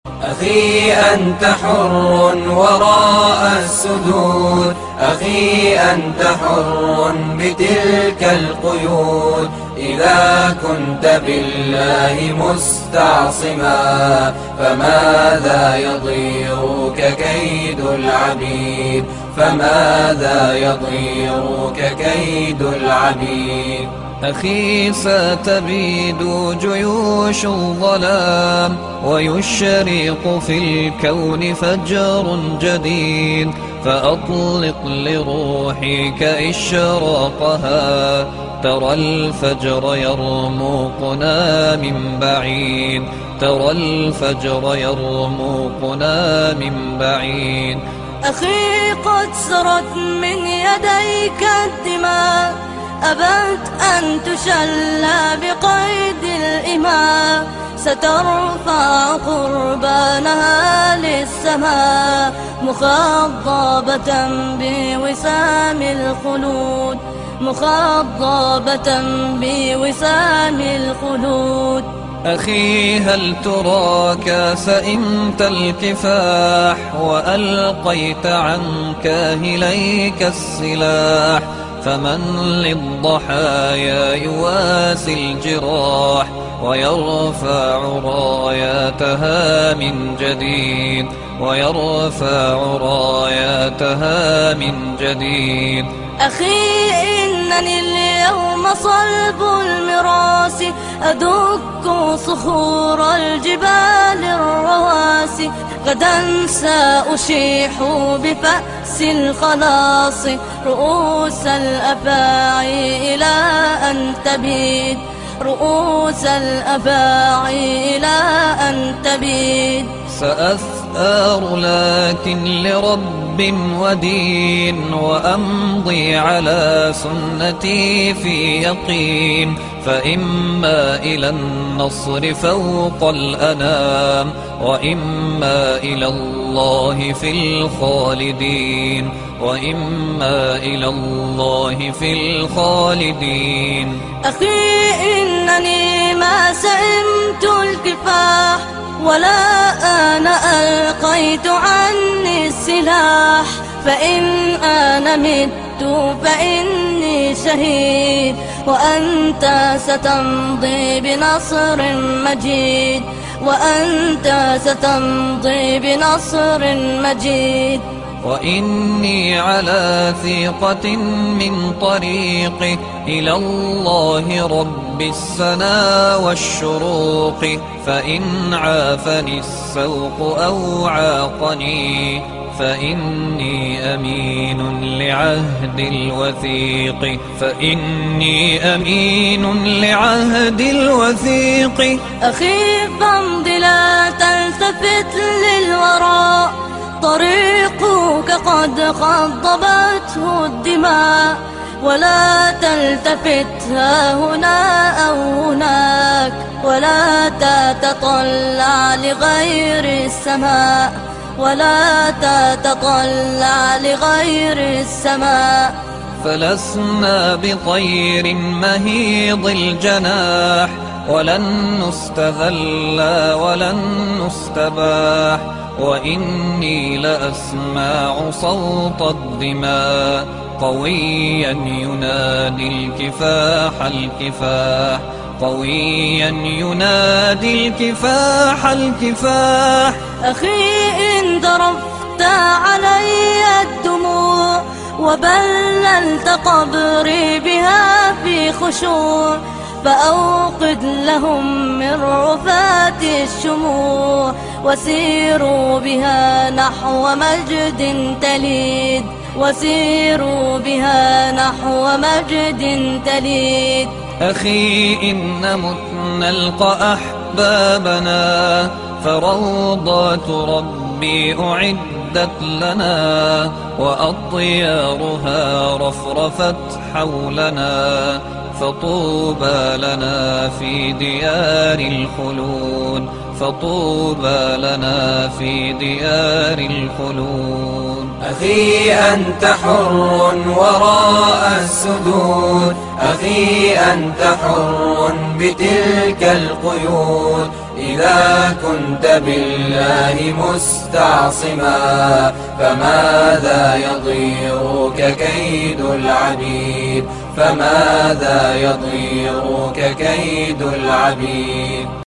أخي أنت حر وراء السدود، أخي أنت حر بتلك القيود. إذا كنت بالله مستعصما فماذا يضيرك كيد العبيد، فماذا يضيرك كيد العبيد. أخي ستبيد جيوش الظلام ويشرق في الكون فجر جديد، فأطلق لروحك إشراقها. ترى الفجر يرمقنا من بعيد، ترى الفجر يرمقنا من بعيد. أخي قد سرت من يديك الدماء، أبت أن تشلى بقيد الإماء. سترفع قربانها للسماء مخضبة بوسام الخلود، مخضبة بوسام الخلود. أخي هل تراك سئمت الكفاح وألقيت عن كاهليك السلاح؟ فمن للضحايا يواسي الجراح ويرفع راياتها من جديد، ويرفع راياتها من جديد. أخي إنني اليوم صلب المراس، أدك صخور الجبال الرواسي. غدا سأشيح بفأس الخلاص رؤوس الأفاعي إلى أن تبيد، رؤوس الأفاعي إلى أن تبيد. سأثأر لكن لرب ودين، وأمضي على سنتي في يقين. فإما إلى النصر فوق الأنام، وإما إلى الله في الخالدين، وإما إلى الله في الخالدين. أخي إنني ما سئمت الكفاح، ولا أنا ألقيت عني السلاح. فإن أنا مت فإني شهيد، وأنت ستمضي بنصر مجيد، وأنت ستمضي بنصر مجيد. وإني على ثقة من طريقي إلى الله رب السنا والشروق. فإن عافني السوق أو عاقني فإني أمين لعهد الوثيق، فإني أمين لعهد الوثيق. أخي فامض لا تلتفت للوراء، طريقك قد خضبته الدماء. ولا تلتفت ها هنا أو هناك، ولا تتطلع لغير السماء، ولا تتطلع لغير السماء. فلسنا بطير مهيض الجناح، ولن نستذل ولن نستباح. وإني لأسمع صوت الدماء قويا ينادي الكفاح الكفاح، قويا ينادي الكفاح الكفاح. أخي إن ذرفت علي الدموع وبللت قبري بها في خشوع، فأوقد لهم من رفات الشموع، وسيروا بها نحو مجد تليد، وسيروا بها نحو مجد تليد. أخي إن مت نلقى أحبابنا، فروضات ربي أعدت لنا، وأطيارها رفرفت حولنا. فطوبى لنا في ديار الخلود، فطوبى لنا في ديار الخلود. أخي أنت حر وراء السدود، أخي أنت حر بتلك القيود. إذا كنت بالله مستعصما فماذا يضيرك كيد العبيد، فماذا يضيرك كيد العبيد.